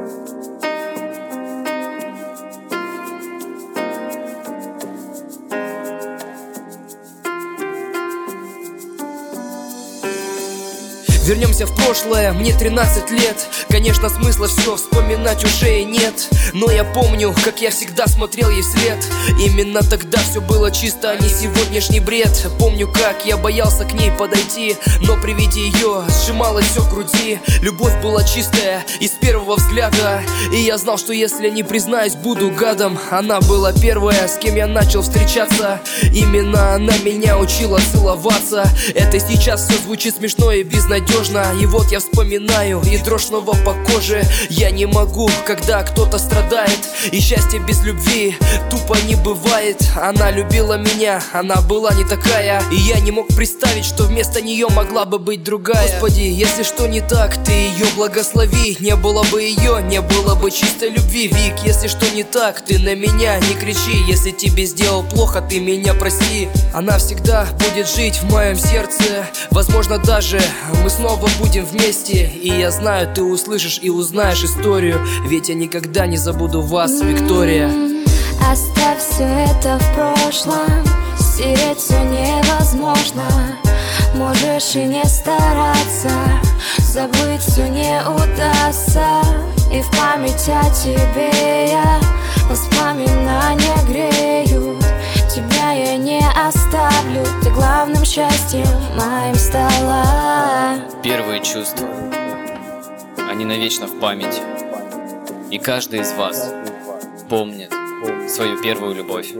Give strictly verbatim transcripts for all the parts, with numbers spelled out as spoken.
Вернемся в прошлое, мне тринадцать лет. Конечно, смысла все вспоминать уже и нет. Но я помню, как я всегда смотрел ей вслед. Именно тогда все было чисто, а не сегодняшний бред. Помню, как я боялся к ней подойти, но при виде ее сжималось все в груди. Любовь была чистая и с первого взгляда, и я знал, что если не признаюсь, буду гадом. Она была первая, с кем я начал встречаться. Именно она меня учила целоваться. Это сейчас все звучит смешно и безнадежно. И вот я вспоминаю, и дрожь снова по коже. Я не могу, когда кто-то страдает, и счастье без любви тупо не бывает. Она любила меня, она была не такая, и я не мог представить, что вместо нее могла бы быть другая. Господи, если что не так, ты ее благослови. Не было бы ее, не было бы чистой любви. Вик, если что не так, ты на меня не кричи. Если тебе сделал плохо, ты меня прости. Она всегда будет жить в моем сердце. Возможно, даже мы снова Снова будем вместе, и я знаю, ты услышишь и узнаешь историю. Ведь я никогда не забуду вас, Виктория. Оставь все это в прошлом, стереть все невозможно. Можешь и не стараться, забыть все не удастся. И в память о тебе я воспоминания греют. Тебя я не оставлю, ты главным счастьем моим стала. Первые чувства, они навечно в памяти. И каждый из вас помнит свою первую любовь.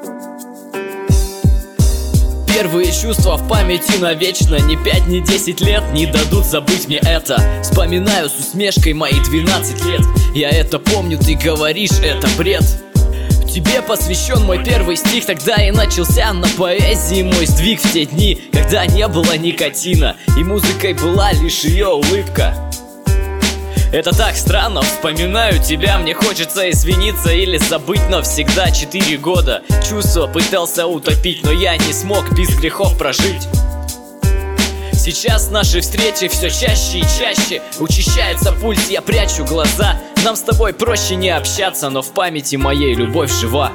Первые чувства в памяти навечно. Ни пять, ни десять лет не дадут забыть мне это. Вспоминаю с усмешкой мои двенадцать лет. Я это помню, ты говоришь, это бред. Тебе посвящен мой первый стих. Тогда и начался на поэзии мой сдвиг. В те дни, когда не было никотина, и музыкой была лишь ее улыбка. Это так странно, вспоминаю тебя. Мне хочется извиниться или забыть навсегда. Четыре года чувства пытался утопить, но я не смог без грехов прожить. Сейчас наши встречи все чаще и чаще. Учащается пульс, я прячу глаза. Нам с тобой проще не общаться, но в памяти моей любовь жива.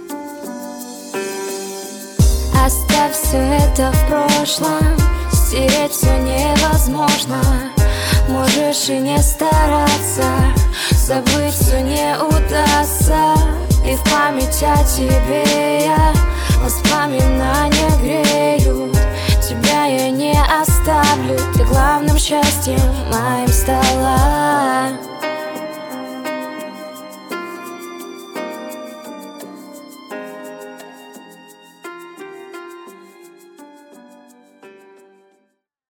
Оставь все это в прошлом, стереть все невозможно. Можешь и не стараться, забыть все не удастся. И в память о тебе я воспоминания греют. Тебя я не оставлю, ты главным счастьем моим стала.